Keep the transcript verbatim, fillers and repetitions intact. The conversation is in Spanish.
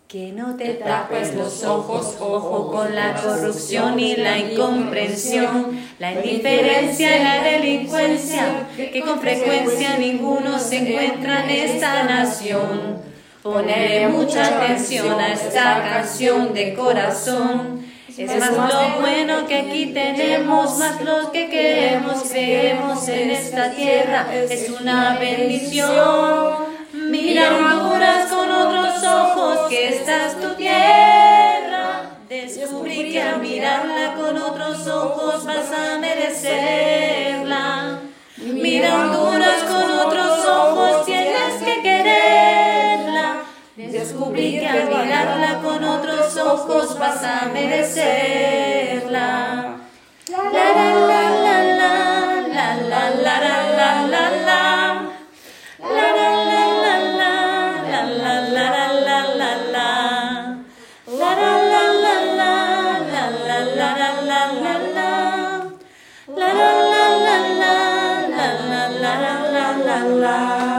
Que no te tapes los ojos, ojo con la corrupción y la incomprensión, la indiferencia y la delincuencia, que con frecuencia ninguno se encuentra en esta nación. Poneré mucha atención a esta canción de corazón. Es más lo bueno que aquí tenemos, más lo que queremos, creemos en esta tierra, es una bendición. Mira Honduras con otros ojos, que esta es tu tierra. Descubrí que al mirarla con otros ojos vas a merecerla. Mira Honduras con otros ojos, tienes que quererla. Descubrí que al mirarla con otros ojos vas a merecerla. La la la la la la la la la la la. La